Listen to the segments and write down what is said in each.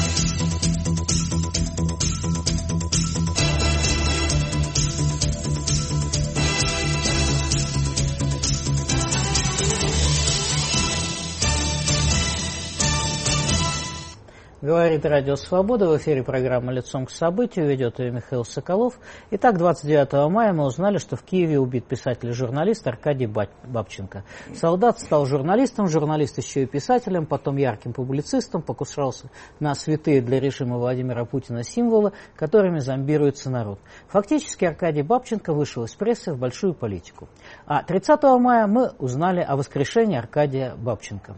Говорит Радио Свобода, в эфире программа «Лицом к событию», ведет ее Михаил Соколов. Итак, 29 мая мы узнали, что в Киеве убит писатель и журналист Аркадий Бабченко. Солдат стал журналистом, журналист еще и писателем, потом ярким публицистом, покушался на святые для режима Владимира Путина символы, которыми зомбируется народ. Фактически Аркадий Бабченко вышел из прессы в большую политику. А 30 мая мы узнали о воскрешении Аркадия Бабченко.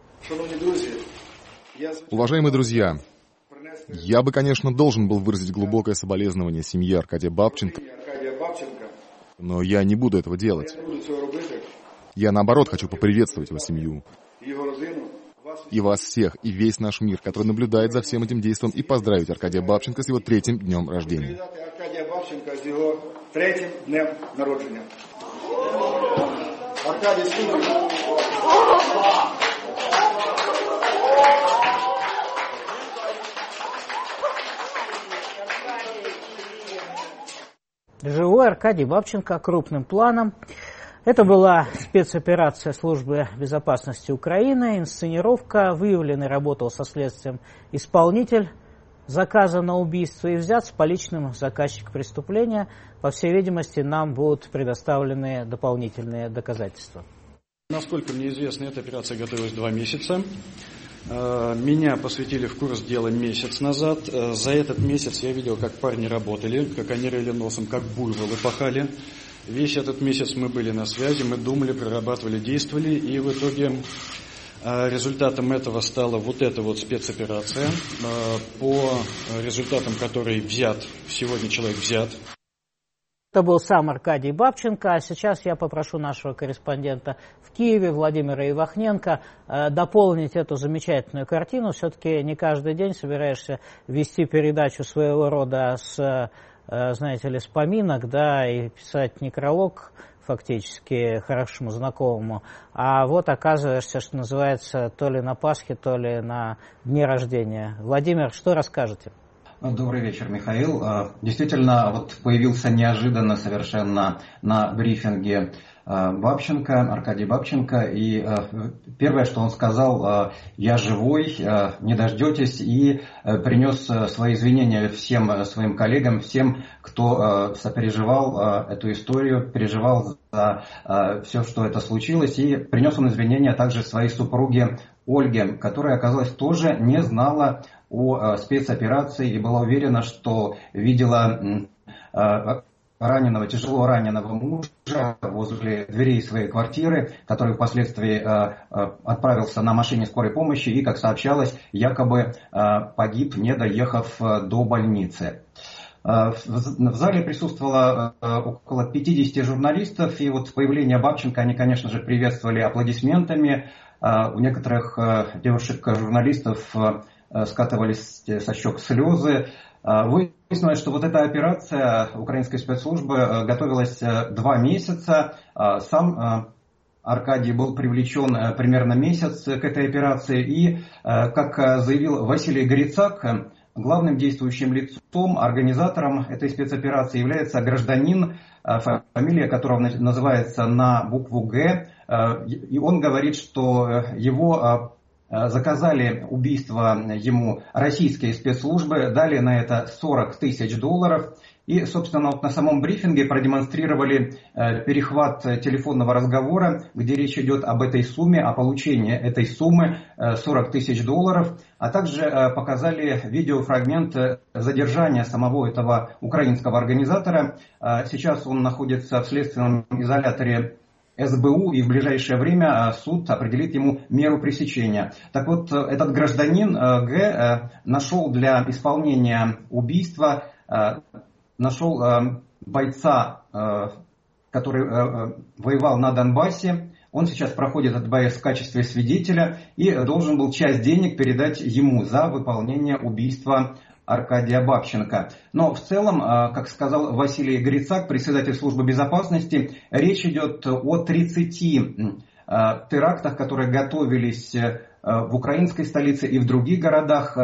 Уважаемые друзья, я бы, конечно, должен был выразить глубокое соболезнование семье Аркадия Бабченко, но я не буду этого делать. Я, наоборот, хочу поприветствовать его семью, и вас всех, и весь наш мир, который наблюдает за всем этим действием, и поздравить Аркадия Бабченко с его 3-м днем рождения. Живой Аркадий Бабченко крупным планом. Это была спецоперация Службы безопасности Украины, инсценировка, выявлен и работал со следствием исполнитель заказа на убийство и взят с поличным заказчик преступления. По всей видимости, нам будут предоставлены дополнительные доказательства. Насколько мне известно, эта операция готовилась 2 месяца. Меня посвятили в курс дела месяц назад. За этот месяц я видел, как парни работали, как они рыли носом, как буйволы пахали. Весь этот месяц мы были на связи, мы думали, прорабатывали, действовали. И в итоге результатом этого стала вот эта вот спецоперация, по результатам которой сегодня человек взят. Это был сам Аркадий Бабченко, а сейчас я попрошу нашего корреспондента в Киеве, Владимира Ивахненко, дополнить эту замечательную картину. Все-таки не каждый день собираешься вести передачу своего рода с, знаете ли, с поминок, да, и писать некролог фактически хорошему знакомому. А вот оказываешься, что называется, то ли на Пасхе, то ли на дне рождения. Владимир, что расскажете? Добрый вечер, Михаил. Действительно, вот появился неожиданно совершенно на брифинге Бабченко, Аркадий Бабченко, и первое, что он сказал: я живой, не дождетесь, и принес свои извинения всем своим коллегам, всем, кто сопереживал эту историю, переживал за все, что это случилось, и принес он извинения также своей супруге Ольге, которая, оказалось, тоже не знала о спецоперации и была уверена, что видела тяжело раненого мужа возле дверей своей квартиры, который впоследствии отправился на машине скорой помощи и, как сообщалось, якобы погиб, не доехав до больницы. В зале присутствовало около 50 журналистов, и вот появление Бабченко они, конечно же, приветствовали аплодисментами. У некоторых девушек-журналистов скатывались со щек слезы. Выяснилось, что вот эта операция украинской спецслужбы готовилась 2 месяца. Сам Аркадий был привлечен примерно месяц к этой операции. И, как заявил Василий Грицак, главным действующим лицом, организатором этой спецоперации является гражданин, фамилия которого называется на букву «Г». И он говорит, что его заказали убийство ему российские спецслужбы, дали на это $40 тысяч. И, собственно, вот на самом брифинге продемонстрировали перехват телефонного разговора, где речь идет об этой сумме, о получении этой суммы $40 тысяч, а также показали видеофрагмент задержания самого этого украинского организатора. Сейчас он находится в следственном изоляторе СБУ, и в ближайшее время суд определит ему меру пресечения. Так вот, этот гражданин Г. нашел для исполнения убийства, нашел бойца, который воевал на Донбассе. Он сейчас проходит этот боец в качестве свидетеля и должен был часть денег передать ему за выполнение убийства Аркадия Бабченко. Но в целом, как сказал Василий Грицак, председатель службы безопасности, речь идет о 30 терактах, которые готовились в украинской столице и в других городах.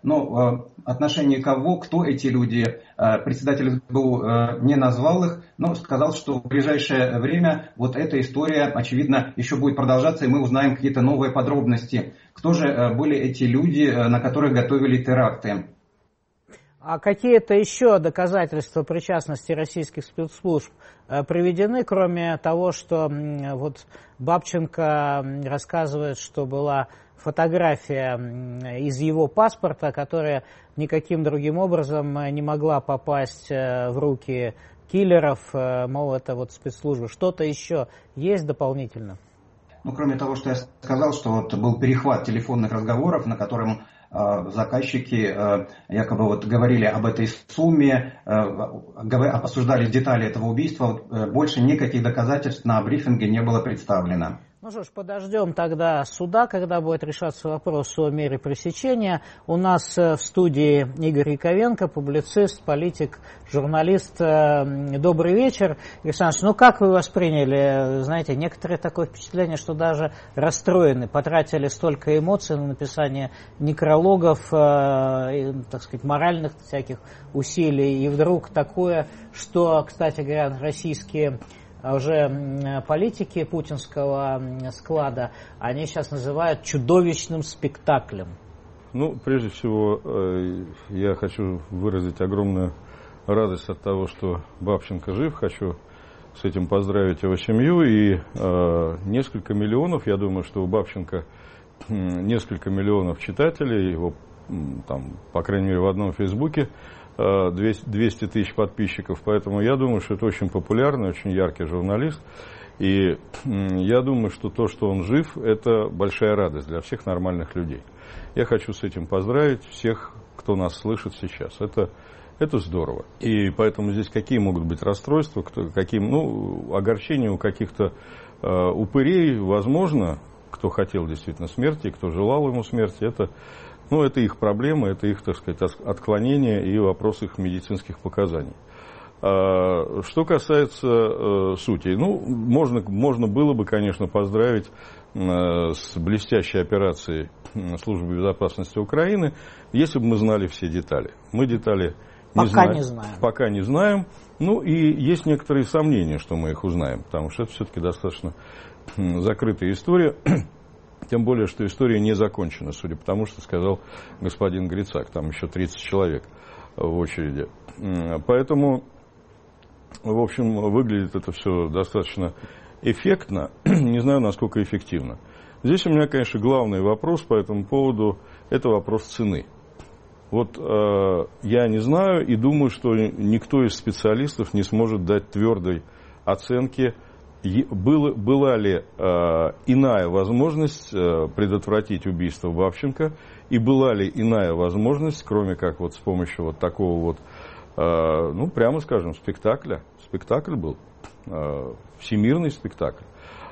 но отношение кого, кто эти люди, председатель СБУ не назвал их, но сказал, что в ближайшее время вот эта история, очевидно, еще будет продолжаться, и мы узнаем какие-то новые подробности. Кто же были эти люди, на которых готовили теракты? А какие-то еще доказательства причастности российских спецслужб приведены, кроме того, что вот Бабченко рассказывает, что была фотография из его паспорта, которая никаким другим образом не могла попасть в руки киллеров, мол, это вот спецслужбы. Что-то еще есть дополнительно? Ну, кроме того, что я сказал, что вот был перехват телефонных разговоров, на котором заказчики якобы вот говорили об этой сумме, обсуждали детали этого убийства. Больше никаких доказательств на брифинге не было представлено. Ну что ж, подождем тогда суда, когда будет решаться вопрос о мере пресечения. У нас в студии Игорь Яковенко, публицист, политик, журналист. Добрый вечер. Александр, ну как вы восприняли? Знаете, некоторые такое впечатление, что даже расстроены, потратили столько эмоций на написание некрологов, так сказать, моральных всяких усилий, и вдруг такое, что, кстати говоря, российские уже политики путинского склада, они сейчас называют чудовищным спектаклем. Ну, прежде всего, я хочу выразить огромную радость от того, что Бабченко жив. Хочу с этим поздравить его семью. И несколько миллионов, я думаю, что у Бабченко несколько миллионов читателей, его там, по крайней мере, в одном Фейсбуке 200 тысяч подписчиков, поэтому я думаю, что это очень популярный, очень яркий журналист, и я думаю, что то, что он жив, это большая радость для всех нормальных людей. Я хочу с этим поздравить всех, кто нас слышит сейчас. Это здорово. И поэтому здесь какие могут быть расстройства, огорчения у каких-то упырей, возможно, кто хотел действительно смерти, кто желал ему смерти, это их проблемы, это их, так сказать, отклонения и вопрос их медицинских показаний. Что касается сути, можно было бы, конечно, поздравить с блестящей операцией Службы безопасности Украины, если бы мы знали все детали. Мы детали пока не знаем. Ну и есть некоторые сомнения, что мы их узнаем, потому что это все-таки достаточно закрытая история. Тем более, что история не закончена, судя по тому, что сказал господин Грицак. Там еще 30 человек в очереди. Поэтому, в общем, выглядит это все достаточно эффектно. Не знаю, насколько эффективно. Здесь у меня, конечно, главный вопрос по этому поводу – это вопрос цены. Вот я не знаю и думаю, что никто из специалистов не сможет дать твердой оценки, была ли иная возможность предотвратить убийство Бабченко, и была ли иная возможность, кроме как вот с помощью вот такого вот, прямо скажем, спектакля. Спектакль был, всемирный спектакль.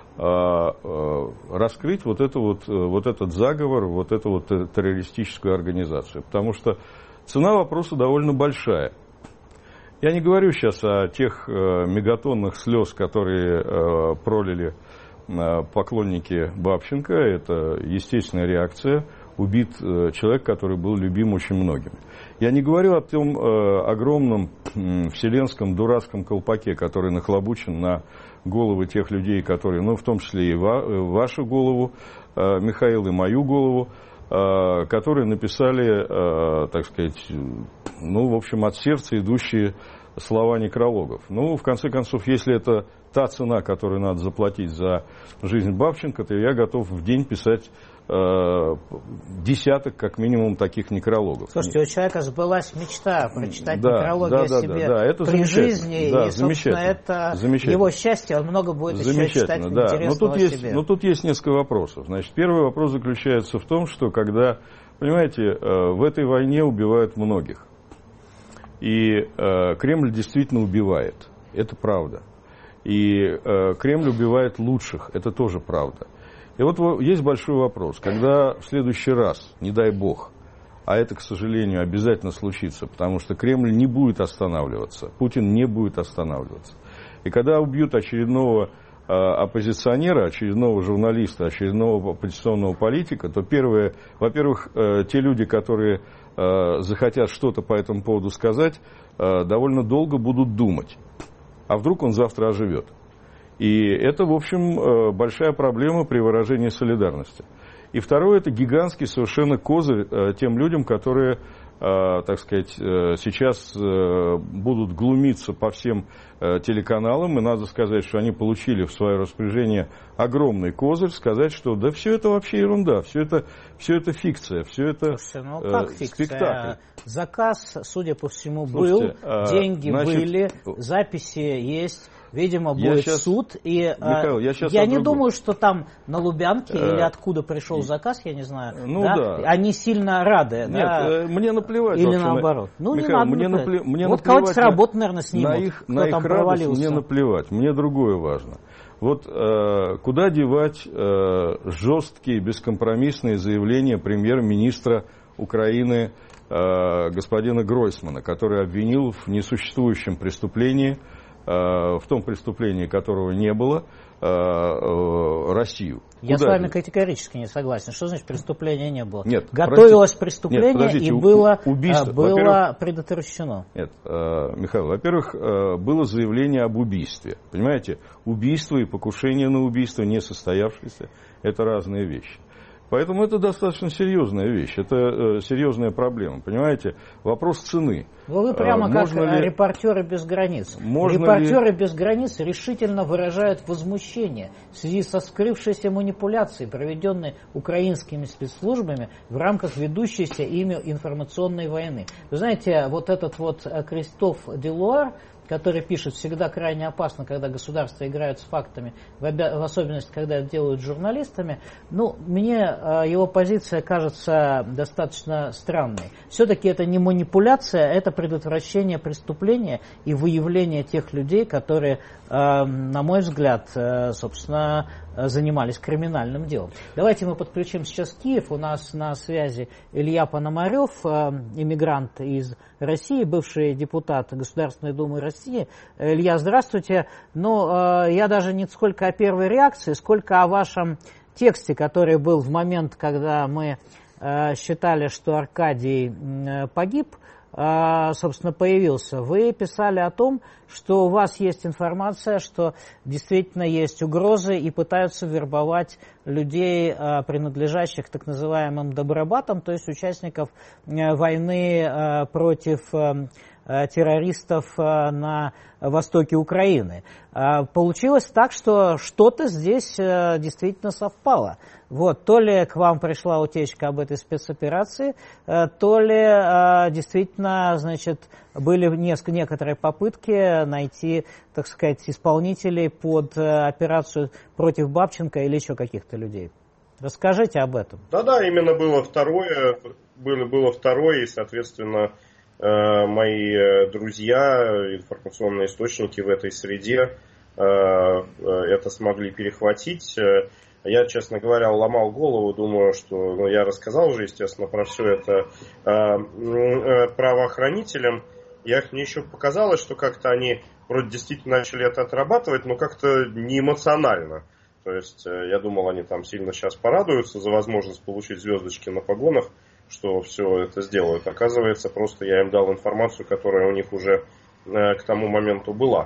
Раскрыть вот этот заговор, вот эту вот террористическую организацию. Потому что цена вопроса довольно большая. Я не говорю сейчас о тех мегатонных слез, которые пролили поклонники Бабченко. Это естественная реакция. Убит человек, который был любим очень многими. Я не говорю о том огромном вселенском дурацком колпаке, который нахлобучен на головы тех людей, которые, в том числе и вашу голову, Михаил, и мою голову, которые написали, так сказать, в общем, от сердца идущие слова некрологов. В конце концов, если это та цена, которую надо заплатить за жизнь Бабченко, то я готов в день писать десяток, как минимум, таких некрологов. Слушайте, у человека сбылась мечта прочитать некрологи о себе это при жизни, и, собственно, это его счастье, он много будет еще читать интересного о себе. Но тут есть несколько вопросов. Значит, первый вопрос заключается в том, что когда, понимаете, в этой войне убивают многих, и Кремль действительно убивает, это правда. И Кремль убивает лучших, это тоже правда. И вот есть большой вопрос, когда в следующий раз, не дай бог, а это, к сожалению, обязательно случится, потому что Кремль не будет останавливаться, Путин не будет останавливаться. И когда убьют очередного оппозиционера, очередного журналиста, очередного оппозиционного политика, то первое, во-первых, те люди, которые захотят что-то по этому поводу сказать, довольно долго будут думать. А вдруг он завтра оживет? И это, в общем, большая проблема при выражении солидарности. И второе, это гигантский совершенно козырь тем людям, которые, так сказать, сейчас будут глумиться по всем телеканалам. И надо сказать, что они получили в свое распоряжение огромный козырь, сказать, что да все это вообще ерунда, все это фикция, все это спектакль. Заказ, судя по всему, был, деньги были, записи есть. Видимо, будет суд, и Михаил, я не думаю, что там на Лубянке или откуда пришел заказ, я не знаю, они сильно рады. Нет, мне наплевать. Или наоборот. Михаил, не надо мне вот кого-то с работы, наверное, снимут, на их радость мне наплевать, мне другое важно. Вот куда девать жесткие, бескомпромиссные заявления премьер-министра Украины господина Гройсмана, который обвинил в несуществующем преступлении, в том преступлении, которого не было, Россию. Я с вами категорически не согласен. Что значит преступления не было? Нет, готовилось преступление, и было предотвращено. Нет, Михаил, во-первых, было заявление об убийстве. Понимаете, убийство и покушение на убийство не состоявшееся – это разные вещи. Поэтому это достаточно серьезная вещь, это серьезная проблема, понимаете? Вопрос цены. Вы прямо как «Репортеры без границ». «Репортеры без границ» решительно выражают возмущение в связи со скрывшейся манипуляцией, проведенной украинскими спецслужбами в рамках ведущейся ими информационной войны. Вы знаете, вот этот вот Кристоф Делуар, который пишет, всегда крайне опасно, когда государства играют с фактами, в особенности, когда это делают журналистами. Мне его позиция кажется достаточно странной. Все-таки это не манипуляция, это предотвращение преступления и выявление тех людей, которые, на мой взгляд, собственно, занимались криминальным делом. Давайте мы подключим сейчас Киев. У нас на связи Илья Пономарев, иммигрант из России, бывший депутат Государственной Думы России. Илья, здравствуйте. Я даже не сколько о первой реакции, сколько о вашем тексте, который был в момент, когда мы считали, что Аркадий погиб, собственно, появился. Вы писали о том, что у вас есть информация, что действительно есть угрозы и пытаются вербовать людей, принадлежащих так называемым добробатам, то есть участников войны против террористов на востоке Украины. Получилось так, что что-то здесь действительно совпало. То ли к вам пришла утечка об этой спецоперации, то ли действительно, были некоторые попытки найти, так сказать, исполнителей под операцию против Бабченко или еще каких-то людей. Расскажите об этом. Да, именно было второе, и, соответственно, мои друзья, информационные источники в этой среде это смогли перехватить. Я, честно говоря, ломал голову, думаю, что я рассказал уже, естественно, про все это правоохранителям. Мне еще показалось, что как-то они вроде действительно начали это отрабатывать, но как-то не эмоционально. То есть я думал, они там сильно сейчас порадуются за возможность получить звездочки на погонах, что все это сделают. Оказывается, просто я им дал информацию, которая у них уже к тому моменту была.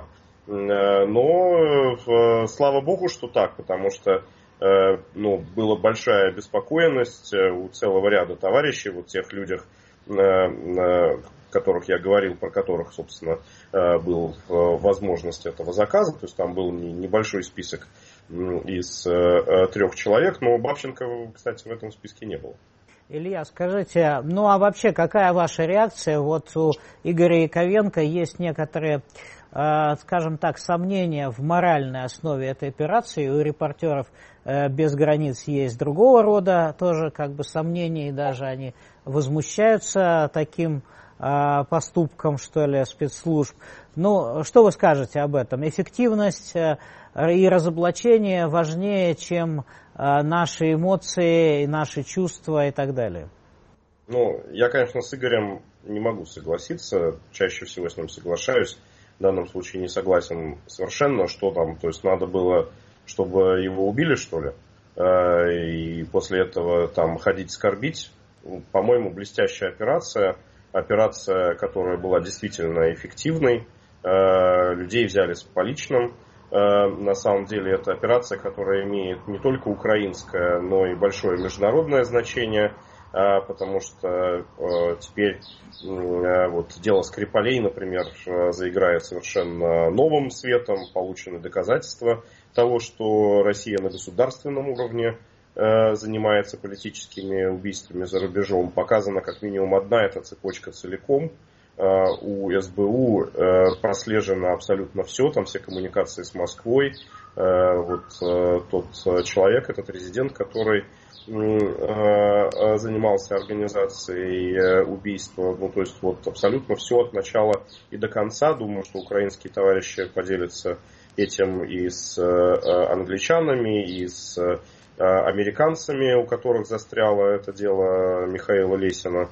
Но слава богу, что так, потому что была большая обеспокоенность у целого ряда товарищей, тех людях, которых я говорил, про которых, собственно, был возможность этого заказа. То есть там был небольшой список из 3 человек, но Бабченко, кстати, в этом списке не было. Илья, скажите, а вообще какая ваша реакция? У Игоря Яковенко есть некоторые, скажем так, сомнения в моральной основе этой операции. У «Репортеров без границ» есть другого рода тоже сомнения, и даже они возмущаются таким поступкам, спецслужб. Что вы скажете об этом? Эффективность и разоблачение важнее, чем наши эмоции, наши чувства и так далее? Я, конечно, с Игорем не могу согласиться. Чаще всего с ним соглашаюсь. В данном случае не согласен совершенно. Что там? То есть надо было, чтобы его убили, что ли? И после этого там ходить скорбить? по-моему, блестящая операция, которая была действительно эффективной. Людей взяли с поличным. На самом деле это операция, которая имеет не только украинское, но и большое международное значение, потому что теперь вот дело Скрипалей, например, заиграет совершенно новым светом, получены доказательства того, что Россия на государственном уровне занимается политическими убийствами за рубежом. Показана как минимум одна эта цепочка целиком. У СБУ прослежено абсолютно все, там все коммуникации с Москвой. Вот тот человек, этот резидент, который занимался организацией убийства, ну то есть вот абсолютно все от начала и до конца. Думаю, что украинские товарищи поделятся этим и с англичанами, и с американцами, у которых застряло это дело Михаила Лесина,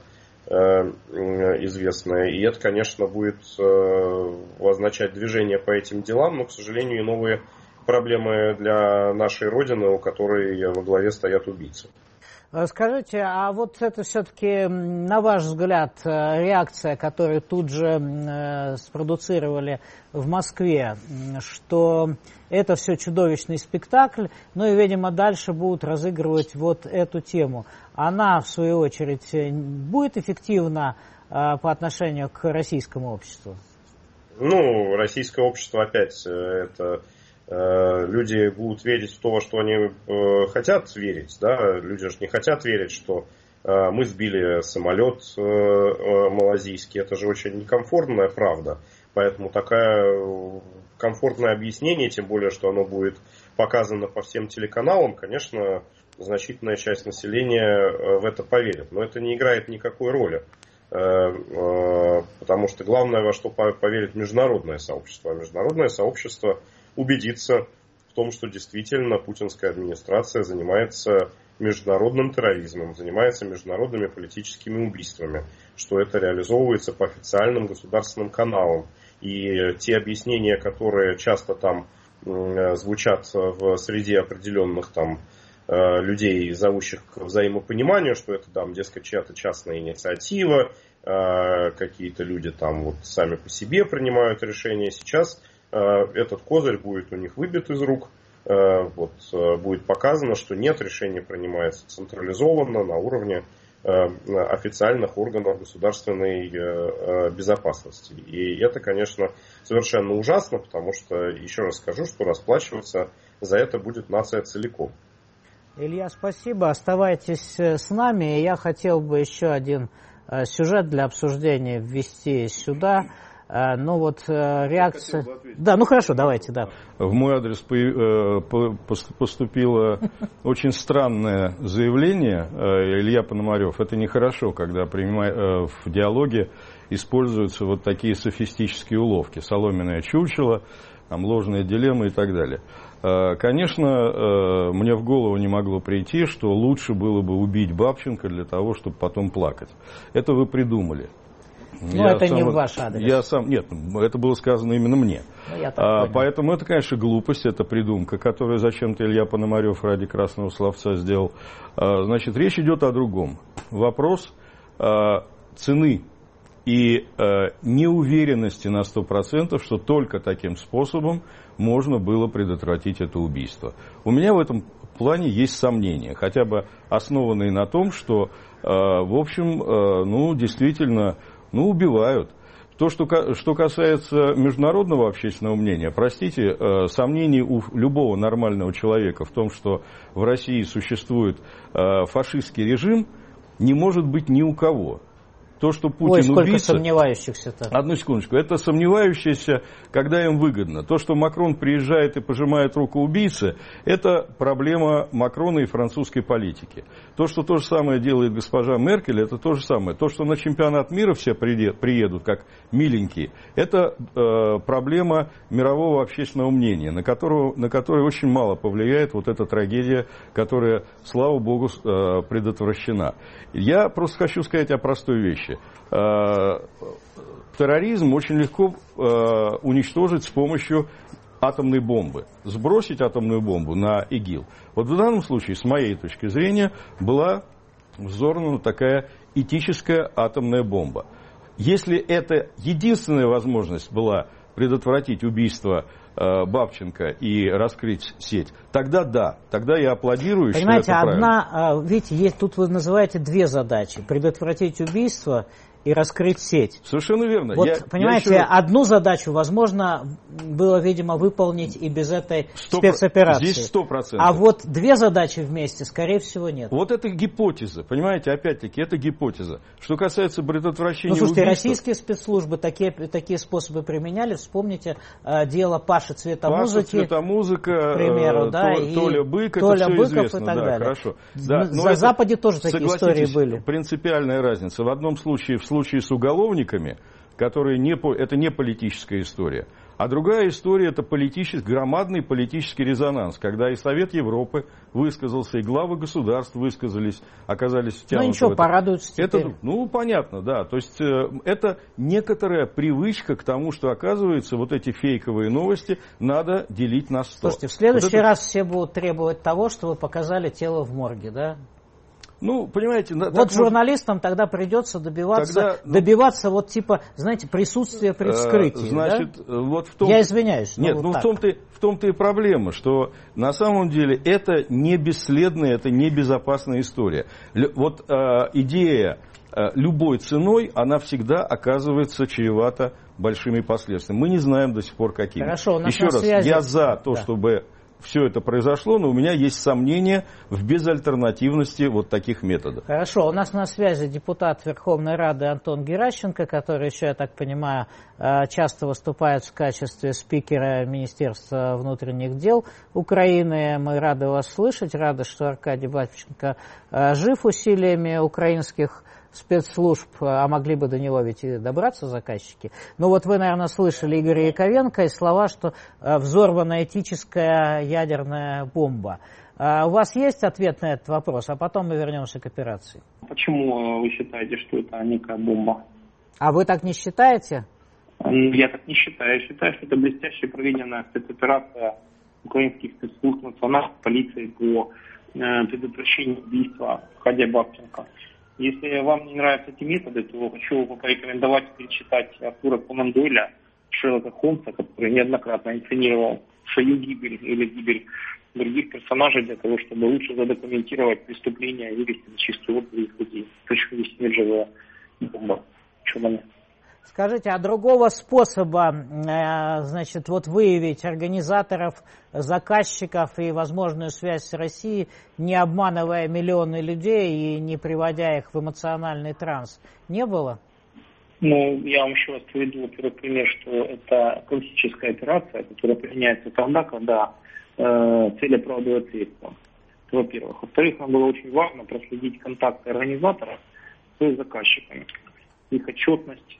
известное. И это, конечно, будет означать движение по этим делам, но, к сожалению, и новые проблемы для нашей Родины, у которой во главе стоят убийцы. Скажите, а вот это все-таки, на ваш взгляд, реакция, которую тут же спродуцировали в Москве, что это все чудовищный спектакль, ну и, видимо, дальше будут разыгрывать вот эту тему. Она, в свою очередь, будет эффективна по отношению к российскому обществу? Ну, российское общество опять это... Люди будут верить в то, во что они хотят верить, да? Люди же не хотят верить, что мы сбили самолет малазийский. Это же очень некомфортная правда. Поэтому такое комфортное объяснение, тем более, что оно будет показано по всем телеканалам, конечно, значительная часть населения в это поверит. Но это не играет никакой роли. Потому что главное, во что поверит международное сообщество. А международное сообщество убедиться в том, что действительно путинская администрация занимается международным терроризмом, занимается международными политическими убийствами, что это реализовывается по официальным государственным каналам. И те объяснения, которые часто там звучат в среде определенных там людей, зовущих к взаимопониманию, что это там, дескать, чья-то частная инициатива, какие-то люди там вот сами по себе принимают решения. Сейчас этот козырь будет у них выбит из рук, вот, будет показано, что нет, решение принимается централизованно на уровне официальных органов государственной безопасности. И это, конечно, совершенно ужасно, потому что, еще раз скажу, что расплачиваться за это будет нация целиком. Илья, спасибо. Оставайтесь с нами. Я хотел бы еще один сюжет для обсуждения ввести сюда. Ну вот реакция... Да, ну хорошо, давайте, да. В мой адрес поступило очень странное заявление. Илья Пономарев, это нехорошо, когда в диалоге используются вот такие софистические уловки. Соломенное чучело, там, ложная дилемма и так далее. Конечно, мне в голову не могло прийти, что лучше было бы убить Бабченко для того, чтобы потом плакать. Это вы придумали. Ну, это не в ваш адрес. Нет, это было сказано именно мне. Поэтому это, конечно, глупость, это придумка, которую зачем-то Илья Пономарев ради красного словца сделал. Значит, речь идет о другом. Вопрос цены и неуверенности на 100%, что только таким способом можно было предотвратить это убийство. У меня в этом плане есть сомнения, хотя бы основанные на том, что, в общем, ну, действительно... Ну, убивают. То, что касается международного общественного мнения, простите, сомнений у любого нормального человека в том, что в России существует фашистский режим, не может быть ни у кого. То, что Путин сколько убийца... сомневающихся-то. Одну секундочку. Это сомневающиеся, когда им выгодно. То, что Макрон приезжает и пожимает руку убийце, это проблема Макрона и французской политики. То, что то же самое делает госпожа Меркель, это то же самое. То, что на чемпионат мира все приедут, как миленькие, это проблема мирового общественного мнения, на которое очень мало повлияет вот эта трагедия, которая, слава богу, предотвращена. Я просто хочу сказать о простой вещи. Терроризм очень легко уничтожить с помощью атомной бомбы. Сбросить атомную бомбу на ИГИЛ. Вот в данном случае, с моей точки зрения, была взорвана такая этическая атомная бомба. Если это единственная возможность была предотвратить убийство Бабченко и раскрыть сеть, тогда да, тогда я аплодирую. Понимаете, считаю, это одна, видите, есть, тут вы называете две задачи: предотвратить убийство и раскрыть сеть. Совершенно верно. Вот, понимаете, одну задачу возможно было, видимо, выполнить и без этой спецоперации. Здесь 100%. А вот две задачи вместе, скорее всего, нет. Вот это гипотеза, понимаете, опять-таки, это гипотеза. Что касается предотвращения слушайте, убийства... российские спецслужбы такие способы применяли. Вспомните дело Паши Цветомузыки. Паша Цветомузыка, к примеру, Толя Бык, Толя это все Быков известно. И так да, далее. Хорошо. Да, На Западе тоже такие истории были. Принципиальная разница. В одном случае, в случае с уголовниками, которые это не политическая история, а другая история — это громадный политический резонанс, когда и Совет Европы высказался, и главы государств высказались, оказались втянуты. Ну ничего, порадуются теперь. Понятно, да. То есть это некоторая привычка к тому, что, оказывается, вот эти фейковые новости надо делить на 100. Слушайте, в следующий раз все будут требовать того, что вы показали тело в морге, да? Ну, понимаете... Вот журналистам тогда придется добиваться вот типа, знаете, присутствия при вскрытии. Значит, да? вот в том... Я извиняюсь. Нет, в том-то и проблема, что на самом деле это не бесследная, это не безопасная история. Вот идея любой ценой, она всегда оказывается чревата большими последствиями. Мы не знаем до сих пор, какими. Хорошо, у нас Еще раз, связи... я за то, чтобы... все это произошло, но у меня есть сомнения в безальтернативности вот таких методов. Хорошо, у нас на связи депутат Верховной Рады Антон Геращенко, который еще, я так понимаю, часто выступает в качестве спикера Министерства внутренних дел Украины. Мы рады вас слышать, рады, что Аркадий Бабченко жив усилиями украинских спецслужб, а могли бы до него ведь и добраться заказчики. Ну вот вы, наверное, слышали Игоря Яковенко и слова, что взорвана этическая ядерная бомба. У вас есть ответ на этот вопрос, а потом мы вернемся к операции? Почему вы считаете, что это некая бомба? А вы так не считаете? Я так не считаю. Я считаю, что это блестяще проведенная спецоперация украинских спецслужб, национальной полиции по предотвращению убийства Аркадия Бабченко. Если вам не нравятся эти методы, то хочу порекомендовать перечитать Артура Конан Дойля, Шерлока Холмса, который неоднократно инсценировал свою гибель или гибель других персонажей для того, чтобы лучше задокументировать преступления и вывести на чистую воду из людей. Почему здесь нет живая бомба? Скажите, а другого способа, значит, вот выявить организаторов, заказчиков и возможную связь с Россией, не обманывая миллионы людей и не приводя их в эмоциональный транс, не было? Ну, я вам еще раз приведу, во-первых, пример, что это классическая операция, которая применяется тогда, когда цель оправдывает средства. Во-первых. Во-вторых, нам было очень важно проследить контакты организаторов с заказчиками, их отчетность,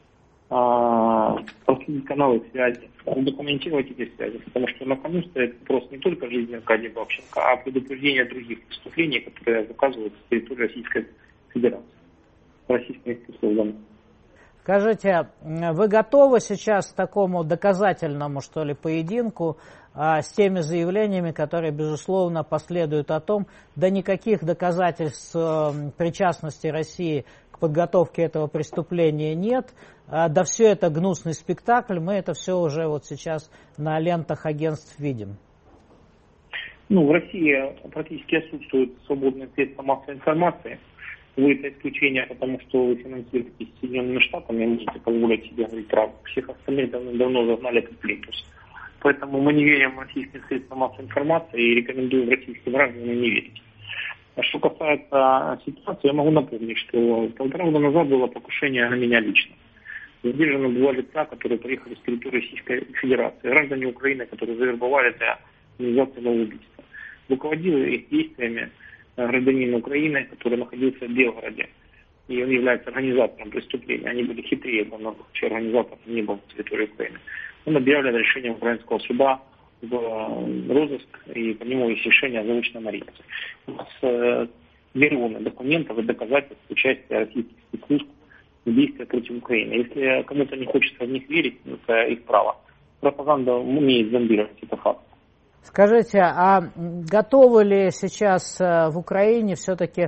проследить каналы связи, документировать эти связи, потому что на кону стоит вопрос не только жизни Аркадия Бабченко, а предупреждение других преступлений, которые заказываются с территории Российской Федерации, российскими спецслужбами. Скажите, вы готовы сейчас к такому доказательному, что ли, поединку с теми заявлениями, которые, безусловно, последуют о том, да никаких доказательств причастности России к подготовке этого преступления нет, да все это гнусный спектакль, мы это все уже вот сейчас на лентах агентств видим? Ну, в России практически отсутствуют свободные средства массовой информации. Вы это исключение, потому что вы финансируетесь Соединенными Штатами, можете позволить себе говорить правду. Всех остальных давно загнали под плинтус. Поэтому мы не верим в российские средства массовой информации и рекомендуем российским гражданам не верить. А что касается ситуации, я могу напомнить, что 1,5 года назад было покушение на меня лично. Задержаны два лица, которые приехали с территории Российской Федерации. Граждане Украины, которые завербовали для организации нового убийства. Руководил их действиями гражданин Украины, который находился в Белгороде. И он является организатором преступления. Они были хитрее, но вообще организатором не был на территории Украины. Он объявлен решением украинского суда в розыск, и по нему есть решение о заочном аресте. У нас миллионы документов и доказательств участия российских спецслужб в действиях против Украины. Если кому-то не хочется в них верить, это их право. Пропаганда умеет зомбировать, это факт. Скажите, а готовы ли сейчас в Украине все-таки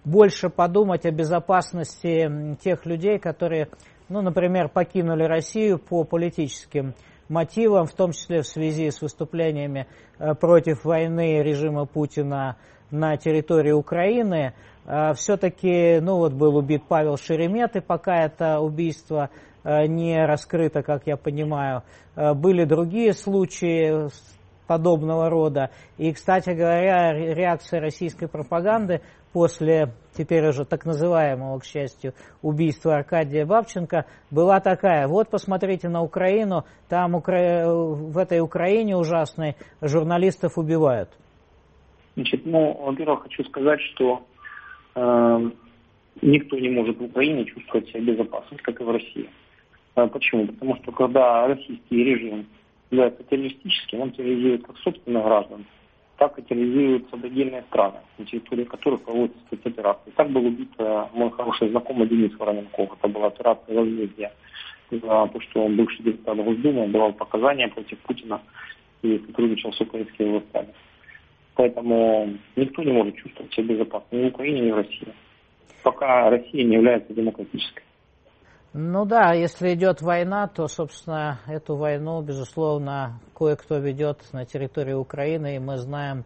больше подумать о безопасности тех людей, которые, ну, например, покинули Россию по политическим мотивам, в том числе в связи с выступлениями против войны режима Путина на территории Украины. Все-таки, ну вот был убит Павел Шеремет, и пока это убийство не раскрыто, как я понимаю. Были другие случаи подобного рода. И, кстати говоря, реакция российской пропаганды после, теперь уже так называемого, к счастью, убийства Аркадия Бабченко, была такая: вот посмотрите на Украину, там в этой Украине ужасной журналистов убивают. Значит, во-первых, хочу сказать, что никто не может в Украине чувствовать себя безопасно, как и в России. Почему? Потому что когда российский режим является террористическим, он терроризирует как собственных граждан, так и терроризируют отдельные страны, на территории которых проводятся спецоперации. Так был убит мой хороший знакомый Денис Вороненков. Это была операция возмездия за то, что он бывший депутат Госдумы, давал показания против Путина и сотрудничал с украинскими властями. Поэтому никто не может чувствовать себя безопасно ни в Украине, ни в России, пока Россия не является демократической. Ну да, если идет война, то, собственно, эту войну, безусловно, кое-кто ведет на территории Украины, и мы знаем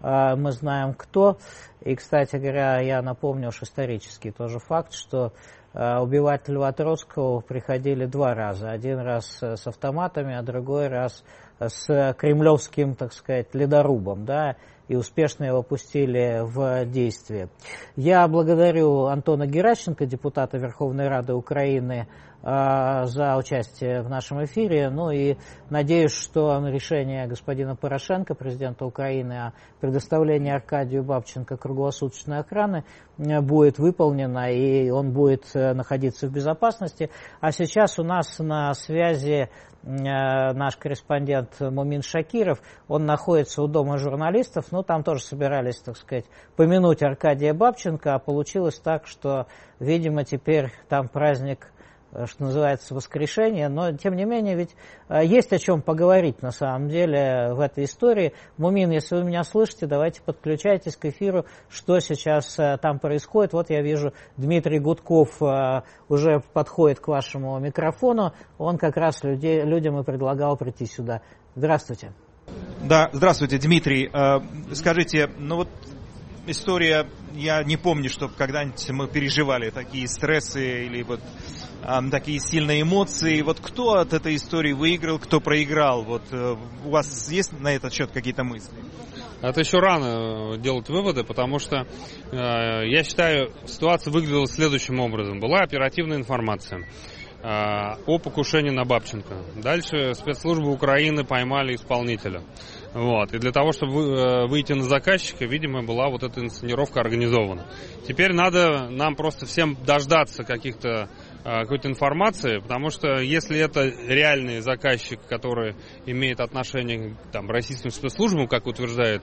кто. И, кстати говоря, я напомню уж исторический тоже факт, что убивать Льва Троцкого приходили 2 раза. Один раз с автоматами, а другой раз с кремлевским, так сказать, ледорубом, да, и успешно его пустили в действие. Я благодарю Антона Геращенко, депутата Верховной Рады Украины, за участие в нашем эфире. Ну и надеюсь, что решение господина Порошенко, президента Украины, о предоставлении Аркадию Бабченко круглосуточной охраны будет выполнено, и он будет находиться в безопасности. А сейчас у нас на связи наш корреспондент Мумин Шакиров. Он находится у Дома журналистов, но там тоже собирались, так сказать, помянуть Аркадия Бабченко, а получилось так, что, видимо, теперь там праздник, что называется, воскрешение, но, тем не менее, ведь есть о чем поговорить, на самом деле, в этой истории. Мумин, если вы меня слышите, давайте подключайтесь к эфиру, что сейчас там происходит. Вот я вижу, Дмитрий Гудков уже подходит к вашему микрофону, он как раз людям и предлагал прийти сюда. Здравствуйте. Да, здравствуйте, Дмитрий. Скажите, ну вот история, я не помню, чтобы когда-нибудь мы переживали такие стрессы или вот такие сильные эмоции. Вот кто от этой истории выиграл, кто проиграл? Вот у вас есть на этот счет какие-то мысли? Это еще рано делать выводы, потому что я считаю, ситуация выглядела следующим образом. Была оперативная информация о покушении на Бабченко. Дальше спецслужбы Украины поймали исполнителя. Вот. И для того, чтобы выйти на заказчика, видимо, была вот эта инсценировка организована. Теперь надо нам просто всем дождаться какой-то информации, потому что если это реальный заказчик, который имеет отношение к российским спецслужбам, как утверждает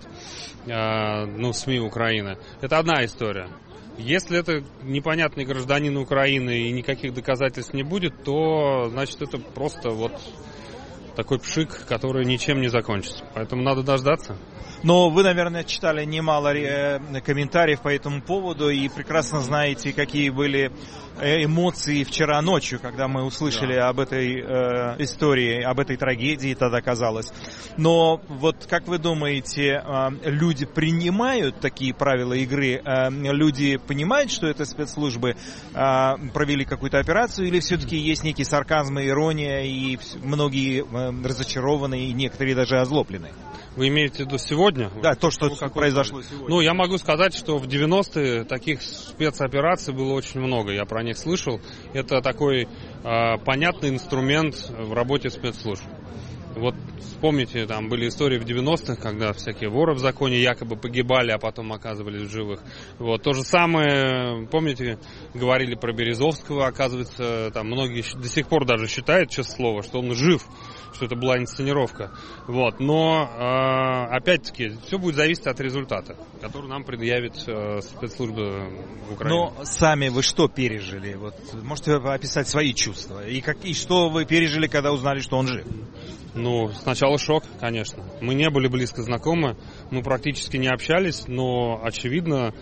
СМИ Украины, это одна история. Если это непонятный гражданин Украины и никаких доказательств не будет, то, значит, это просто вот такой пшик, который ничем не закончится. Поэтому надо дождаться. Но вы, наверное, читали немало комментариев по этому поводу и прекрасно знаете, какие были эмоции вчера ночью, когда мы услышали об этой истории, об этой трагедии, тогда казалось. Но вот как вы думаете, люди принимают такие правила игры? Люди понимают, что это спецслужбы провели какую-то операцию, или все-таки есть некий сарказм и ирония, и многие разочарованы, и некоторые даже озлоблены? Вы имеете в виду сегодня? Да, то, что произошло сегодня. Ну, я могу сказать, что в 90-е таких спецопераций было очень много. Я про них слышал. Это такой понятный инструмент в работе спецслужб. Вот вспомните, там были истории в 90-х, когда всякие воры в законе якобы погибали, а потом оказывались в живых. Вот. То же самое, помните, говорили про Березовского, оказывается, там многие до сих пор даже считают, честное слово, что он жив, что это была инсценировка. Вот. Но, опять-таки, все будет зависеть от результата, который нам предъявит спецслужбы в Украине. Но сами вы что пережили? Вот, можете описать свои чувства? И что вы пережили, когда узнали, что он жив? Ну, сначала шок, конечно. Мы не были близко знакомы, мы практически не общались, но, очевидно,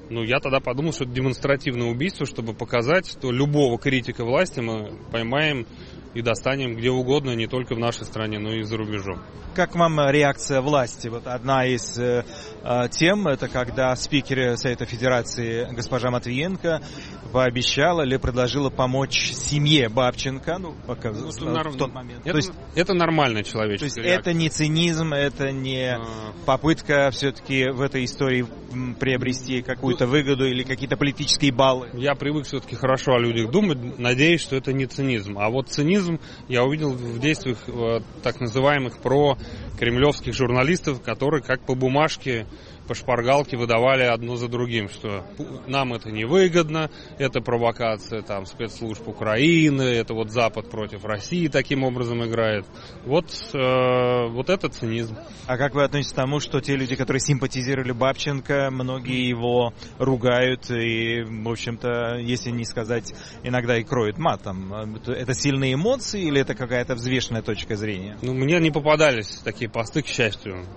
Ну, я тогда подумал, что это демонстративное убийство, чтобы показать, что любого критика власти мы поймаем и достанем где угодно, не только в нашей стране, но и за рубежом. Как вам реакция власти? Вот одна из тем, это когда спикер Совета Федерации госпожа Матвиенко пообещала или предложила помочь семье Бабченко, в тот момент. Это нормальная человеческая реакция. Это не цинизм, это не попытка все-таки в этой истории приобрести какую-то выгоду или какие-то политические баллы. Я привык все-таки хорошо о людях думать, надеюсь, что это не цинизм. А вот цинизм я увидел в действиях так называемых прокремлевских журналистов, которые как по бумажке, по шпаргалке выдавали одно за другим, что нам это невыгодно, это провокация там спецслужб Украины, это вот Запад против России таким образом играет. Вот это цинизм. А как вы относитесь к тому, что те люди, которые симпатизировали Бабченко, многие его ругают и, в общем-то, если не сказать, иногда и кроют матом? Это сильные эмоции или это какая-то взвешенная точка зрения? Ну, мне не попадались такие посты, к счастью.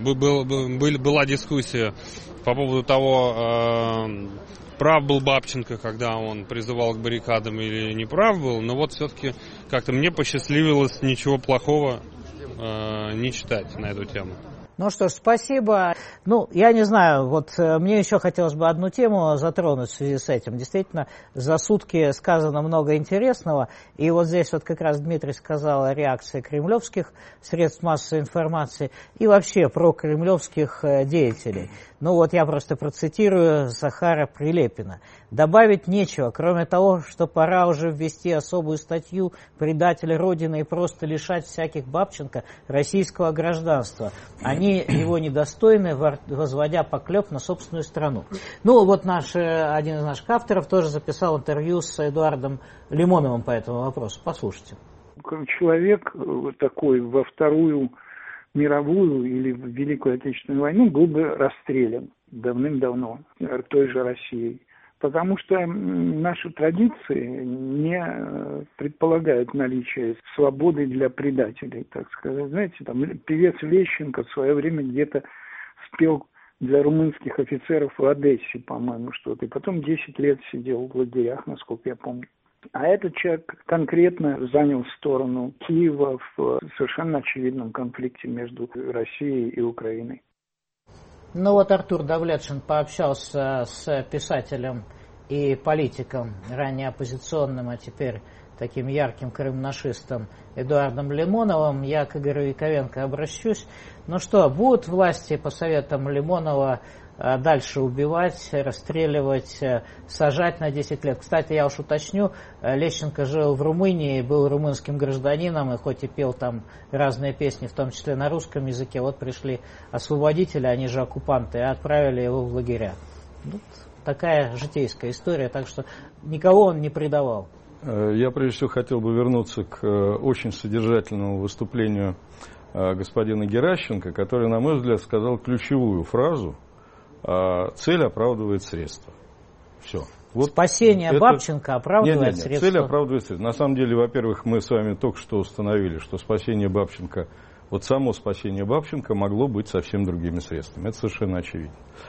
Была дискуссия по поводу того, прав был Бабченко, когда он призывал к баррикадам, или не прав был, но вот все-таки как-то мне посчастливилось ничего плохого не читать на эту тему. Ну что ж, спасибо. Я не знаю, вот мне еще хотелось бы одну тему затронуть в связи с этим. Действительно, за сутки сказано много интересного. И вот здесь вот как раз Дмитрий сказал о реакции кремлевских средств массовой информации и вообще про кремлевских деятелей. Я просто процитирую Захара Прилепина. Добавить нечего, кроме того, что пора уже ввести особую статью «Предатель Родины» и просто лишать всяких Бабченко российского гражданства. Они его недостойны, возводя поклеп на собственную страну. Один из наших авторов тоже записал интервью с Эдуардом Лимоновым по этому вопросу. Послушайте. Человек такой во Вторую мировую или в Великую Отечественную войну был бы расстрелян давным-давно той же Россией. Потому что наши традиции не предполагают наличие свободы для предателей, так сказать. Знаете, певец Лещенко в свое время где-то спел для румынских офицеров в Одессе, по-моему, что-то. И потом 10 лет сидел в лагерях, насколько я помню. А этот человек конкретно занял сторону Киева в совершенно очевидном конфликте между Россией и Украиной. Артур Давлетшин пообщался с писателем и политиком, ранее оппозиционным, а теперь таким ярким крымнашистом Эдуардом Лимоновым. Я к Игорю Яковенко обращусь. Будут власти по советам Лимонова дальше убивать, расстреливать, сажать на 10 лет? Кстати, я уж уточню, Лещенко жил в Румынии, был румынским гражданином, и хоть и пел там разные песни, в том числе на русском языке, пришли освободители, они же оккупанты, и отправили его в лагеря. Такая житейская история, так что никого он не предавал. Я прежде всего хотел бы вернуться к очень содержательному выступлению господина Геращенко, который, на мой взгляд, сказал ключевую фразу: цель оправдывает средства. Все. Спасение Бабченко оправдывает средства. Цель оправдывает средства. На самом деле, во-первых, мы с вами только что установили, что спасение Бабченко, само спасение Бабченко могло быть совсем другими средствами. Это совершенно очевидно.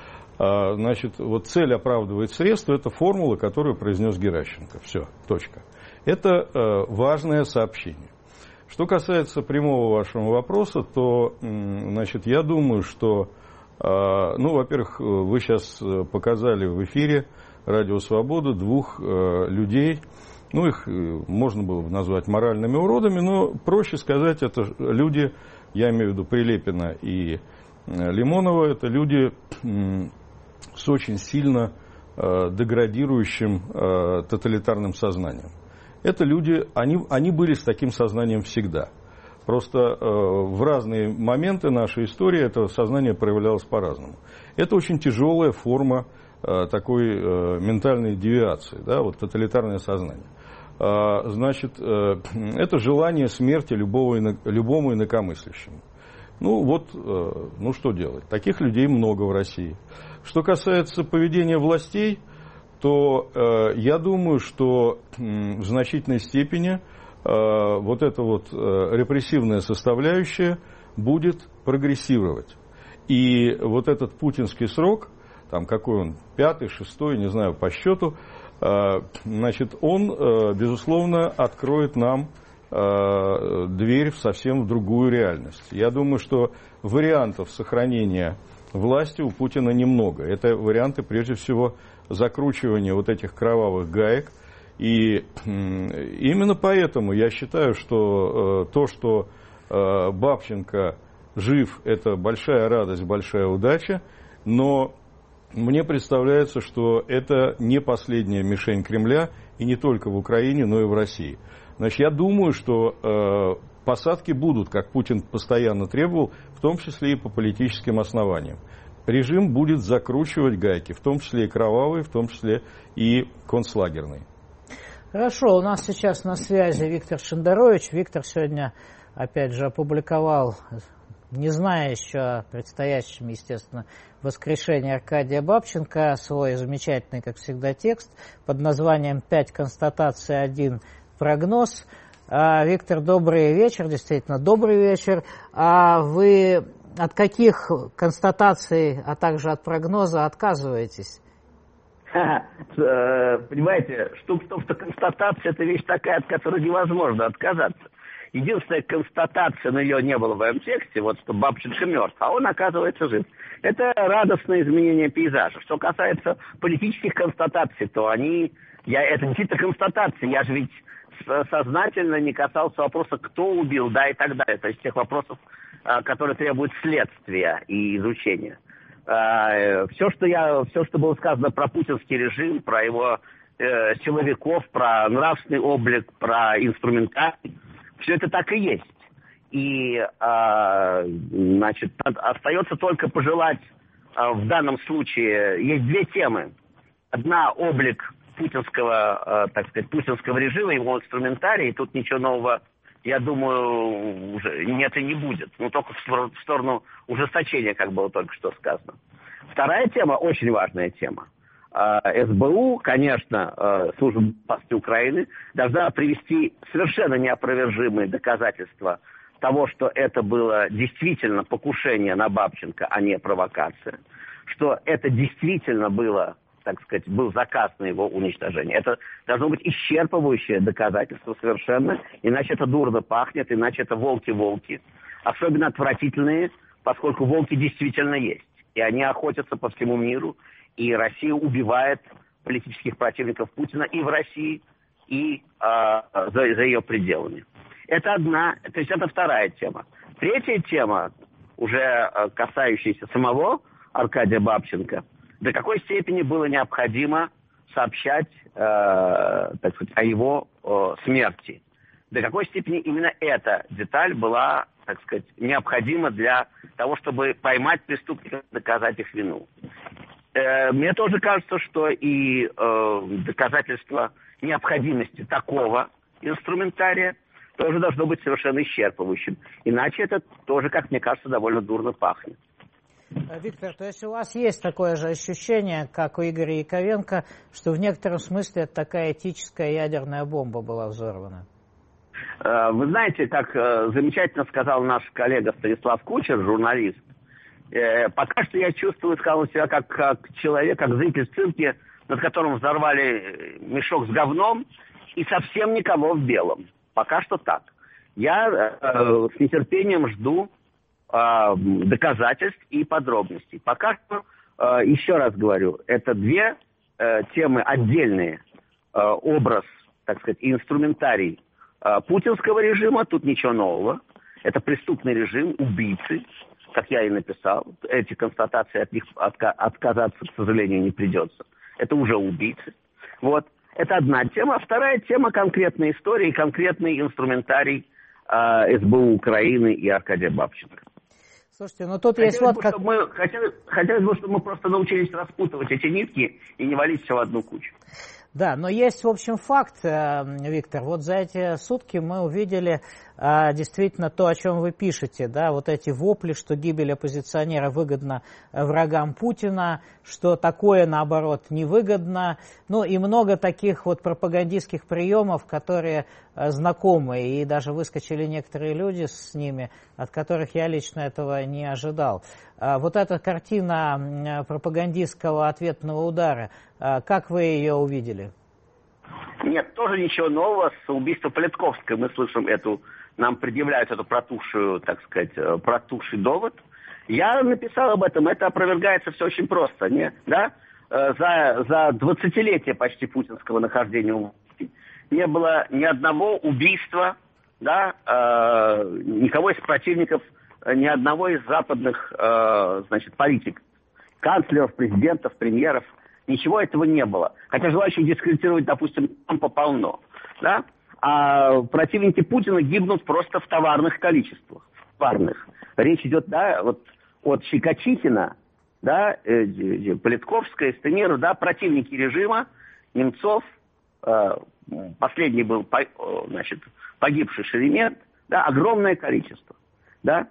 Цель оправдывает средства — это формула, которую произнес Геращенко. Все, точка. Это важное сообщение. Что касается прямого вашего вопроса, то, я думаю, что во-первых, вы сейчас показали в эфире Радио Свобода двух людей, их можно было бы назвать моральными уродами, но проще сказать, это люди, я имею в виду Прилепина и Лимонова, это люди с очень сильно деградирующим тоталитарным сознанием. Это люди, они были с таким сознанием всегда. Просто в разные моменты нашей истории это сознание проявлялось по-разному. Это очень тяжелая форма такой ментальной девиации, тоталитарное сознание. Это желание смерти любому инакомыслящему. Что делать? Таких людей много в России. Что касается поведения властей, то я думаю, что в значительной степени эта репрессивная составляющая будет прогрессировать. И этот путинский срок там какой он, 5-й, 6-й, не знаю по счету, значит, он, безусловно, откроет нам дверь совсем в другую реальность. Я думаю, что вариантов сохранения власти у Путина немного. Это варианты, прежде всего, закручивания вот этих кровавых гаек. И именно поэтому я считаю, что то, что Бабченко жив, это большая радость, большая удача, но мне представляется, что это не последняя мишень Кремля, и не только в Украине, но и в России. Значит, я думаю, что посадки будут, как Путин постоянно требовал, в том числе и по политическим основаниям. Режим будет закручивать гайки, в том числе и кровавые, в том числе и концлагерные. Хорошо, у нас сейчас на связи Виктор Шендерович. Виктор сегодня, опять же, опубликовал, не зная еще о предстоящем, естественно, воскрешении Аркадия Бабченко, свой замечательный, как всегда, текст под названием «5 констатаций, 1 прогноз». Виктор, добрый вечер, действительно, добрый вечер. А вы от каких констатаций, а также от прогноза отказываетесь? Понимаете, штука в том, что констатация – это вещь такая, от которой невозможно отказаться. Единственная констатация, но ее не было в моем тексте, вот что Бабченко мертв, а он, оказывается, жив. Это радостное изменение пейзажа. Что касается политических констатаций, то это действительно констатации. Я же ведь сознательно не касался вопроса, кто убил, да, и так далее. То есть тех вопросов, которые требуют следствия и изучения. Все, что было сказано про путинский режим, про его силовиков, про нравственный облик, про инструментарий, все это так и есть. И, значит, остается только пожелать в данном случае, есть две темы. Одна — облик путинского, так сказать, путинского режима, его инструментарий, и тут ничего нового, я думаю, уже нет и не будет. Ну, только в сторону ужесточения, как было только что сказано. Вторая тема, очень важная тема. СБУ, конечно, служба безопасности Украины, должна привести совершенно неопровержимые доказательства того, что это было действительно покушение на Бабченко, а не провокация. Что это действительно было, так сказать, был заказ на его уничтожение. Это должно быть исчерпывающее доказательство совершенно, иначе это дурно пахнет, иначе это волки-волки. Особенно отвратительные, поскольку волки действительно есть. И они охотятся по всему миру, и Россия убивает политических противников Путина и в России, и за ее пределами. Это это вторая тема. Третья тема, уже касающаяся самого Аркадия Бабченко, до какой степени было необходимо сообщать, так сказать, о его смерти. До какой степени именно эта деталь была, так сказать, необходима для того, чтобы поймать преступников, доказать их вину. Мне тоже кажется, что и доказательство необходимости такого инструментария тоже должно быть совершенно исчерпывающим. Иначе это тоже, как мне кажется, довольно дурно пахнет. Виктор, то есть у вас есть такое же ощущение, как у Игоря Яковенко, что в некотором смысле это такая этическая ядерная бомба была взорвана? Вы знаете, как замечательно сказал наш коллега Станислав Кучер, журналист, пока что я чувствую, сказал себя, как человек, как зритель в цирке, над которым взорвали мешок с говном, и совсем никого в белом. Пока что так. Я с нетерпением жду доказательств и подробностей. Пока что, еще раз говорю, это две темы отдельные. Образ, так сказать, и инструментарий путинского режима, тут ничего нового. Это преступный режим, убийцы, как я и написал. Эти констатации, от них отказаться, к сожалению, не придется. Это уже убийцы. Вот. Это одна тема. Вторая тема — конкретная история и конкретный инструментарий СБУ Украины и Аркадия Бабченко. Слушайте, ну тут есть вот как... Хотелось бы, чтобы мы просто научились распутывать эти нитки и не валить все в одну кучу. Да, но есть, в общем, факт, Виктор. Вот за эти сутки мы увидели действительно то, о чем вы пишете, да, вот эти вопли, что гибель оппозиционера выгодна врагам Путина, что такое, наоборот, невыгодно. Ну и много таких вот пропагандистских приемов, которые знакомы, и даже выскочили некоторые люди с ними, от которых я лично этого не ожидал. Вот эта картина пропагандистского ответного удара, как вы ее увидели? Нет, тоже ничего нового. С убийства Политковской мы слышим нам предъявляют эту протухший довод. Я написал об этом, это опровергается все очень просто. Да? За 20-летие почти путинского нахождения у власти не было ни одного убийства, да, никого из противников, ни одного из западных политиков, канцлеров, президентов, премьеров. Ничего этого не было. Хотя желающих дискредитировать, допустим, Трампа полно. Да? А противники Путина гибнут просто в товарных количествах. Речь идет, да, вот от Щекочихина, да, Политковская, Стемиров, да, противники режима, Немцов, последний был, погибший Шеремет, да, огромное количество, да,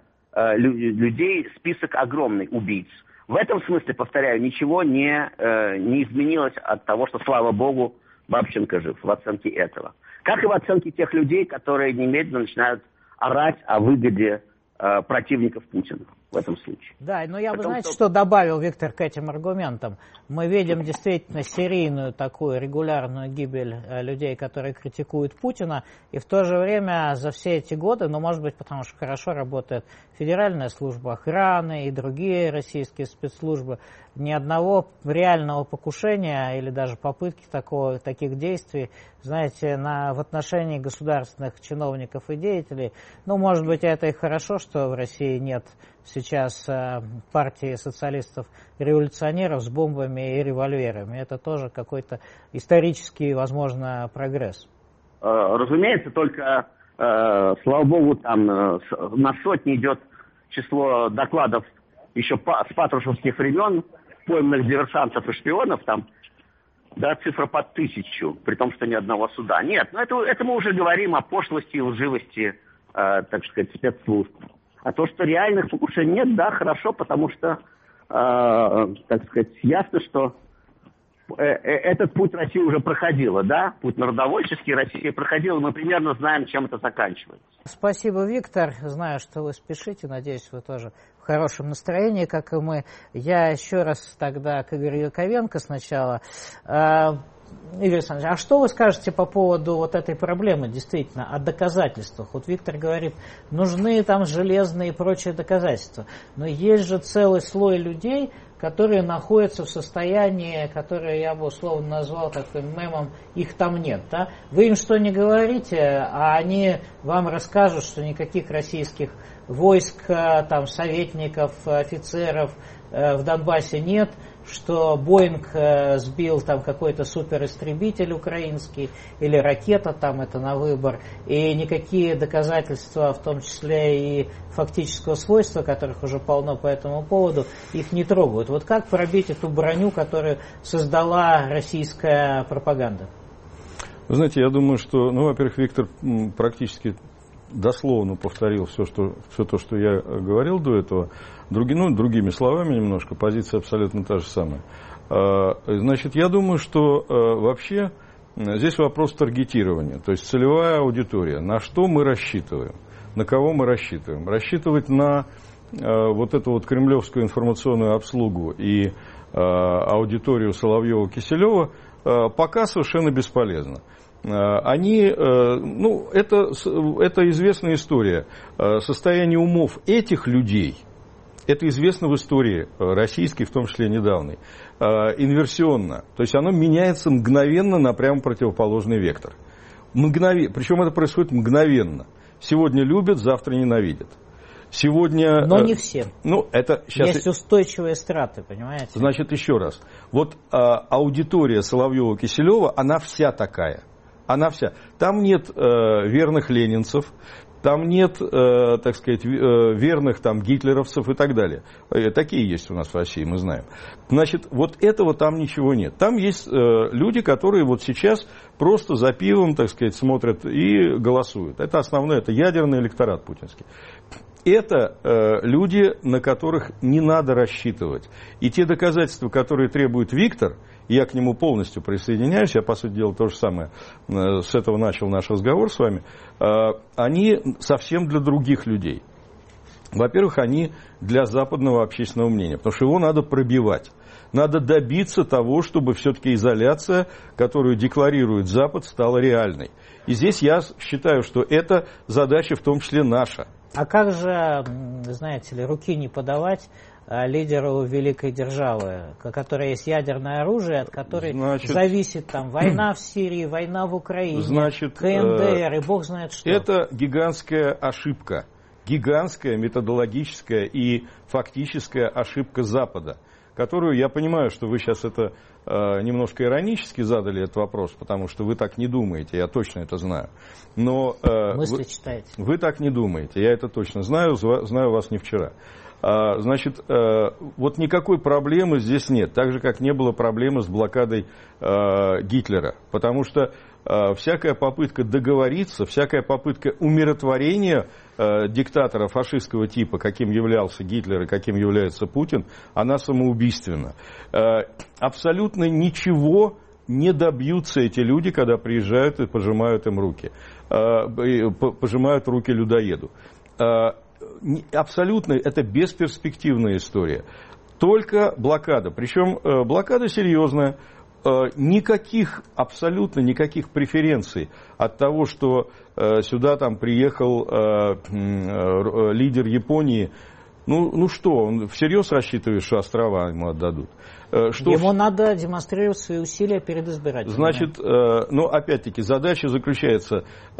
людей, список огромный убийц. В этом смысле, повторяю, ничего не изменилось от того, что, слава богу, Бабченко жив, в оценке этого. Как и в оценке тех людей, которые немедленно начинают орать о выгоде противников Путина в этом случае. Да, но я бы, знаете, что добавил, Виктор, к этим аргументам? Мы видим действительно серийную такую регулярную гибель людей, которые критикуют Путина, и в то же время за все эти годы, может быть, потому что хорошо работает Федеральная служба охраны и другие российские спецслужбы, ни одного реального покушения или даже попытки таких действий, знаете, в отношении государственных чиновников и деятелей. Может быть, это и хорошо, что в России нет сейчас партии социалистов-революционеров с бомбами и револьверами. Это тоже какой-то исторический, возможно, прогресс. Разумеется, только, слава богу, там на сотни идет число докладов еще с патрушевских времен, пойманных диверсантов и шпионов, там, да, цифра под 1000, при том, что ни одного суда. Нет, это мы уже говорим о пошлости и лживости, так сказать, спецслужб. А то, что реальных покушений нет, да, хорошо, потому что, так сказать, ясно, что этот путь Россия уже проходила, да, путь народовольческий Россия проходила, мы примерно знаем, чем это заканчивается. Спасибо, Виктор. Знаю, что вы спешите, надеюсь, вы тоже в хорошем настроении, как и мы. Я еще раз тогда к Игорю Яковенко сначала. Игорь Александрович, а что вы скажете по поводу вот этой проблемы, действительно, о доказательствах? Вот Виктор говорит, нужны там железные и прочие доказательства. Но есть же целый слой людей, которые находятся в состоянии, которое я бы условно назвал таким мемом, их там нет. Да? Вы им что не говорите, а они вам расскажут, что никаких российских войск, там, советников, офицеров в Донбассе нет, что Боинг сбил там какой-то суперистребитель украинский или ракета, там это на выбор, и никакие доказательства, в том числе и фактического свойства, которых уже полно по этому поводу, их не трогают. Вот как пробить эту броню, которую создала российская пропаганда? Вы знаете, я думаю, что, во-первых, Виктор практически дословно повторил все то, что я говорил до этого, другими словами немножко, позиция абсолютно та же самая. Значит, я думаю, что вообще здесь вопрос таргетирования, то есть целевая аудитория, на что мы рассчитываем, на кого мы рассчитываем. Рассчитывать на вот эту вот кремлевскую информационную обслугу и аудиторию Соловьева-Киселева пока совершенно бесполезно. Они, это известная история. Состояние умов этих людей, это известно в истории российской, в том числе недавней, инверсионно. То есть оно меняется мгновенно на прямо противоположный вектор. Причем это происходит мгновенно. Сегодня любят, завтра ненавидят. Сегодня... Но не все. Сейчас... Есть устойчивые страты, понимаете? Значит, еще раз. Вот аудитория Соловьева-Киселева, она вся такая. Она вся. Там нет верных ленинцев, там нет, так сказать, верных там гитлеровцев и так далее. Такие есть у нас в России, мы знаем. Значит, вот этого там ничего нет. Там есть люди, которые вот сейчас просто за пивом, так сказать, смотрят и голосуют. Это основное, это ядерный электорат путинский. Это люди, на которых не надо рассчитывать. И те доказательства, которые требует Виктор, я к нему полностью присоединяюсь, я, по сути дела, то же самое, с этого начал наш разговор с вами, они совсем для других людей. Во-первых, они для западного общественного мнения, потому что его надо пробивать. Надо добиться того, чтобы все-таки изоляция, которую декларирует Запад, стала реальной. И здесь я считаю, что это задача в том числе наша. А как же, знаете ли, руки не подавать лидеру великой державы, у которой есть ядерное оружие, от которой зависит там война в Сирии, война в Украине, КНДР и бог знает что. Это гигантская ошибка, гигантская методологическая и фактическая ошибка Запада, которую, я понимаю, что вы сейчас это немножко иронически задали этот вопрос, потому что вы так не думаете, я точно это знаю. Но мысли читаете. Вы так не думаете, я это точно знаю вас не вчера. Значит, вот никакой проблемы здесь нет, так же, как не было проблемы с блокадой Гитлера, потому что всякая попытка договориться, всякая попытка умиротворения диктатора фашистского типа, каким являлся Гитлер и каким является Путин, она самоубийственна. Абсолютно ничего не добьются эти люди, когда приезжают и пожимают им руки, пожимают руки людоеду. Абсолютно это бесперспективная история. Только блокада. Причем блокада серьезная. Абсолютно никаких преференций от того, что сюда там приехал лидер Японии. Ну что, он всерьез рассчитывает, что острова ему отдадут? Ему надо демонстрировать свои усилия перед избирателями. Значит, опять-таки, задача заключается,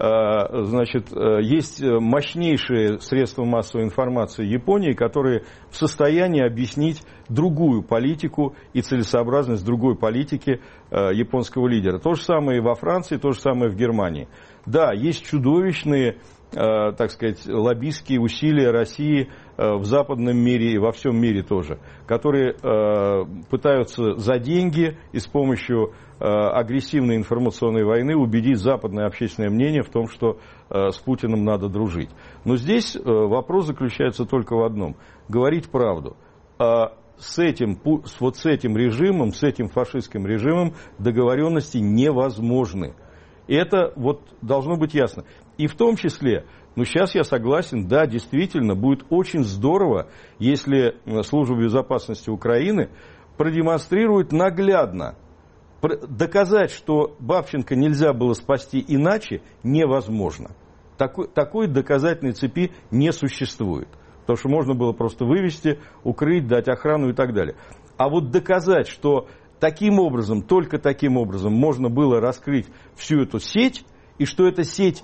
есть мощнейшие средства массовой информации Японии, которые в состоянии объяснить другую политику и целесообразность другой политики японского лидера. То же самое и во Франции, то же самое в Германии. Да, есть чудовищные, так сказать, лоббистские усилия России в западном мире и во всем мире тоже, которые пытаются за деньги и с помощью агрессивной информационной войны убедить западное общественное мнение в том, что с Путиным надо дружить. Но здесь вопрос заключается только в одном – говорить правду. С этим режимом, с этим фашистским режимом договоренности невозможны. И это вот должно быть ясно. И в том числе, сейчас я согласен, да, действительно, будет очень здорово, если Служба безопасности Украины продемонстрирует наглядно. Доказать, что Бабченко нельзя было спасти иначе, невозможно. Такой доказательной цепи не существует. Потому что можно было просто вывести, укрыть, дать охрану и так далее. А вот доказать, что только таким образом можно было раскрыть всю эту сеть, и что эта сеть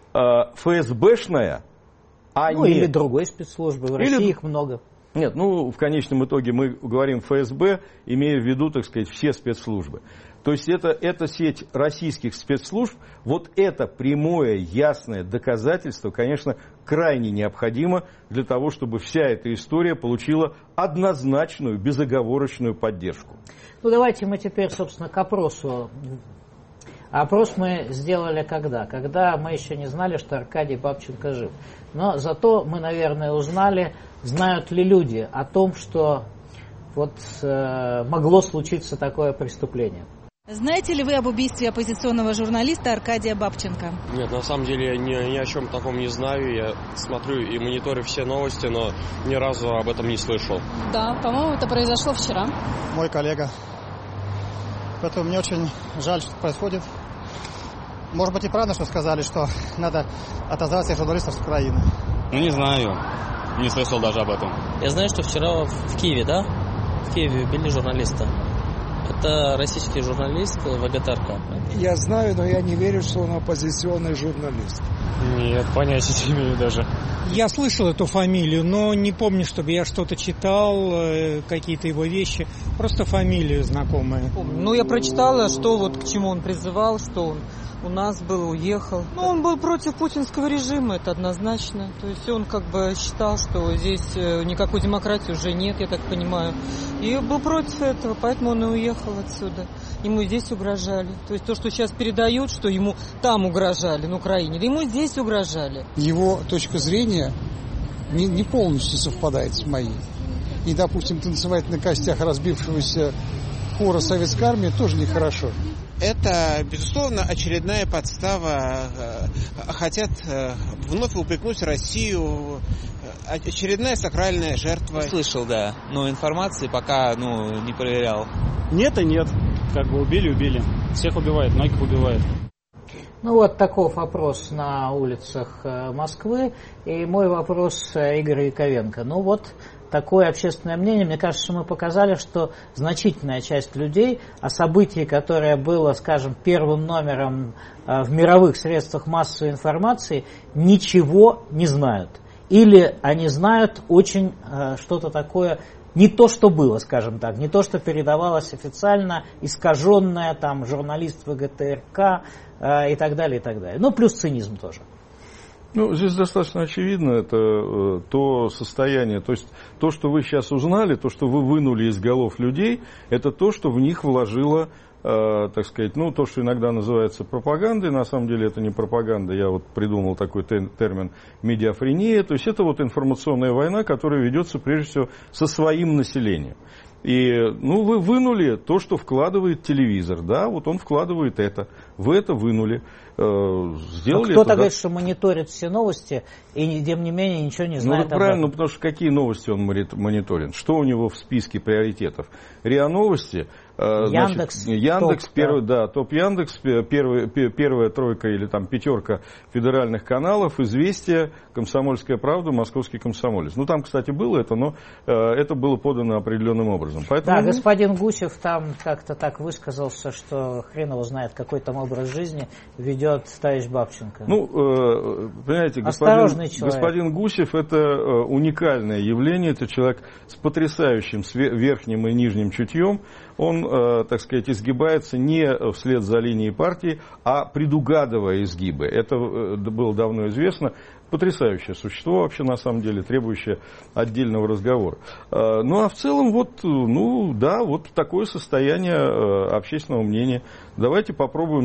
ФСБшная, или другой спецслужбы, в России их много. Нет, в конечном итоге мы говорим ФСБ, имея в виду, так сказать, все спецслужбы. То есть это сеть российских спецслужб, вот это прямое, ясное доказательство, конечно, крайне необходимо для того, чтобы вся эта история получила однозначную, безоговорочную поддержку. Давайте мы теперь, собственно, к опросу. Опрос мы сделали когда? Когда мы еще не знали, что Аркадий Бабченко жив. Но зато мы, наверное, узнали, знают ли люди о том, что могло случиться такое преступление. Знаете ли вы об убийстве оппозиционного журналиста Аркадия Бабченко? Нет, на самом деле я ни о чем таком не знаю. Я смотрю и мониторю все новости, но ни разу об этом не слышал. Да, по-моему, это произошло вчера. Мой коллега. Поэтому мне очень жаль, что происходит. Может быть, и правда, что сказали, что надо отозвать журналистов с Украины. Не знаю. Не слышал даже об этом. Я знаю, что вчера в Киеве, да? В Киеве убили журналиста. Это российский журналист ВГТРК. Я знаю, но я не верю, что он оппозиционный журналист. Нет, понятия не имею даже. Я слышал эту фамилию, но не помню, чтобы я что-то читал, какие-то его вещи. Просто фамилию знакомая. Я прочитала, что к чему он призывал, что он у нас был, уехал. Но он был против путинского режима, это однозначно. То есть он как бы считал, что здесь никакой демократии уже нет, я так понимаю. И был против этого, поэтому он и уехал отсюда. Ему здесь угрожали. То есть то, что сейчас передают, что ему там угрожали, на Украине, да ему здесь угрожали. Его точка зрения не полностью совпадает с моей. И, допустим, танцевать на костях разбившегося хора советской армии тоже нехорошо. Это, безусловно, очередная подстава. Хотят вновь упрекнуть Россию. Очередная сакральная жертва. Слышал, да. Но информации пока не проверял. Нет и нет. Как бы убили. Всех убивают, многих убивают. Ну вот таков опрос на улицах Москвы. И мой вопрос Игорю Яковенко. Ну вот такое общественное мнение. Мне кажется, что мы показали, что значительная часть людей о событии, которое было, скажем, первым номером в мировых средствах массовой информации, ничего не знают. Или они знают очень что-то такое, не то, что было, скажем так, не то, что передавалось официально, искаженное, там, журналист ВГТРК и так далее, и так далее. Ну, плюс цинизм тоже. Ну, здесь достаточно очевидно, это то состояние, то есть то, что вы сейчас узнали, то, что вы вынули из голов людей, это то, что в них вложило, так сказать, то, что иногда называется пропагандой, на самом деле это не пропаганда, я вот придумал такой термин медиафрения, то есть это вот информационная война, которая ведется прежде всего со своим населением. И, вы вынули то, что вкладывает телевизор, да, вот он вкладывает это, вы это вынули, сделали кто-то говорит, что мониторит все новости, и тем не менее ничего не знает об этом. Правильно, потому что какие новости он мониторит, что у него в списке приоритетов? РИА Новости, Яндекс, топ, первый, да, топ Яндекс, первая тройка или там пятерка федеральных каналов, Известия, Комсомольская правда, Московский комсомолец. Там, кстати, было это, но это было подано определенным образом. Поэтому, да, господин Гусев там как-то так высказался, что хрен его знает, какой там образ жизни ведет товарищ Бабченко. Понимаете, господин Гусев это уникальное явление, это человек с потрясающим верхним и нижним чутьем. Он, так сказать, изгибается не вслед за линией партии, а предугадывая изгибы. Это было давно известно. Потрясающее существо вообще, на самом деле, требующее отдельного разговора. А в целом, вот такое состояние общественного мнения. Давайте попробуем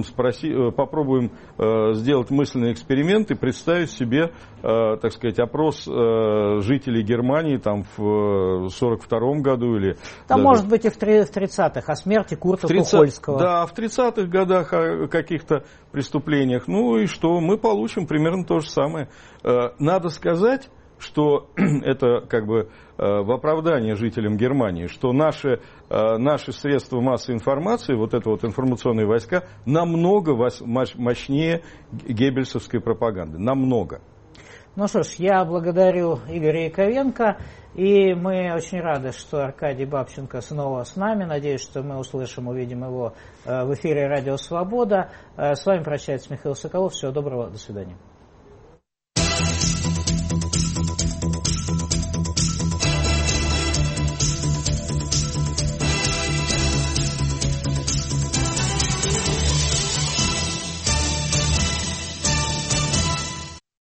сделать мысленный эксперимент и представить себе, так сказать, опрос жителей Германии там в 1942 году или... Там, может быть, и в 30-х, о смерти Курта Тухольского. Да, в 30-х годах о каких-то преступлениях. И что? Мы получим примерно то же самое. Надо сказать, что это как бы в оправдание жителям Германии, что наши средства массовой информации, вот это вот информационные войска, намного мощнее геббельсовской пропаганды. Намного. Ну что ж, я благодарю Игоря Яковенко, и мы очень рады, что Аркадий Бабченко снова с нами. Надеюсь, что мы увидим его в эфире «Радио Свобода». С вами прощается Михаил Соколов. Всего доброго, до свидания.